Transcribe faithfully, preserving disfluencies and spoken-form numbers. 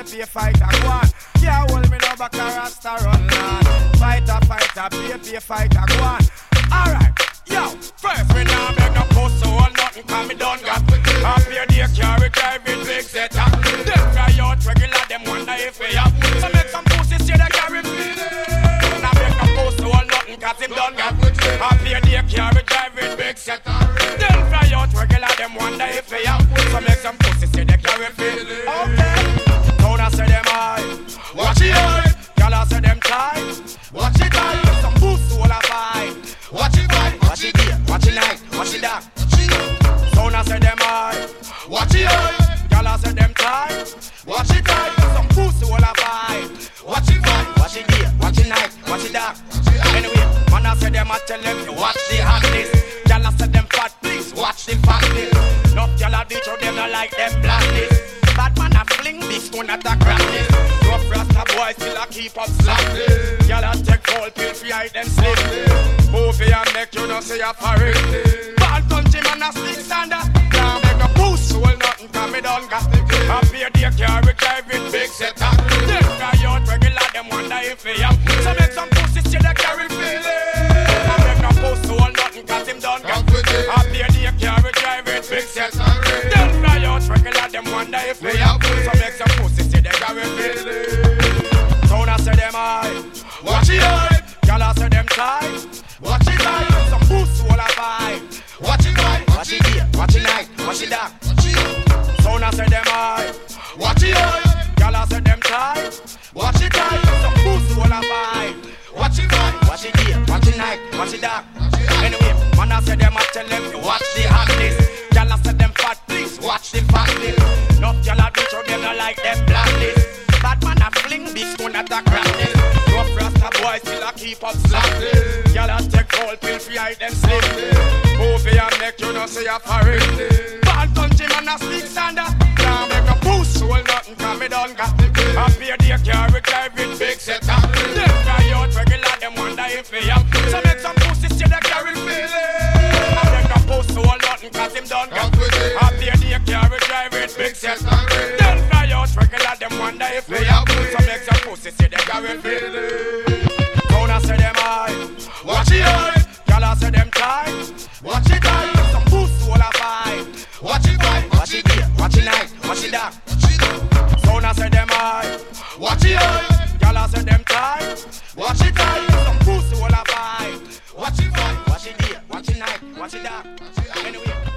paper fighter, go on. Yeah, hold me no back a rasta run on. Fighter, fighter, paper fighter, go on. Alright, yo, first we now beg no post so all nothing can be done got. Up here they carry driving big setup. Them fly out regular, them wonder if we have. So make some pussy say they carry feeling. Now beg no post so all nothing cause him done got. Up here they carry driving big setup. Them fly out regular, them wonder if we have. So make some pussy say they carry feeling. Okay, town I say them high, watch it high. Y'all I say them tight, watch it high. Some boost all a vibe. Watch it right, watch it day, watch it night, watch it dark. Sound I say them high, watch it high. Y'all I say them tight, watch it tight. Some pussy all a vibe. Watch it right, watch it day, watch it night, watch it dark. Anyway, man I say them I tell them to watch the hotness. Y'all I say them fat, please watch the fatness. Not y'all a ditch or them not like them blackness. Bad man a fling this one at a crackness. Rough rasta boy still a keep up slackness. Y'all a take full pill fi hide them slip. Move and make you know say a foreign. Bad country man a stick standard. Can't make a puss hold nothing cause me done got. Up here they carry driving big setup. Them fly out regular them wonder if they am. So make some pussy say they carry feeling. Can't make no puss hold nothing cause him done got. Up here they carry driving big setup. Them fly out regular them wonder if they am. So make some pussy say they carry feeling. Sound I say them high, watch it high. Y'all I say them tight, watch it tight. Some boost all a vibe. Watch it right, watch it day, watch it night, watch it dark. Sound I say them high, watch it high. Y'all I say them tight, watch it tight. Some boost all a vibe. Watch it right, watch it day, watch it night, watch it dark. Anyway, man I say them I tell them to watch the hotness. Y'all I say them fat, please watch the fatness. Not y'all a bitch or them not like them blackness. Bad man a fling this one at a crackness. Rough rasta boy still a keep up slackness. Y'all a take full pill fi hide them slip. Move and make you know say a foreign. Bad country man a speak standard. Can't make a puss hold nothing cause me done got. Up here they carry driving big setup. Them fly out regular them wonder if they am. So make some pussy say they carry feeling. I make a puss hold nothing cause him done got. Up here they carry driving big setup. Them fly out regular them wonder if they am. So make some pussy say they carry feeling. Town I say them high, watch it high. Y'all I say them tight, watch it tight. Some boost all a vibe. Watch it right, watch it day, watch it night, watch it dark. Sound I say them high, watch it high. Y'all I say them tight, watch it tight. Some boost all a vibe. Watch it right, watch it day, watch it night, watch it dark. Anyway.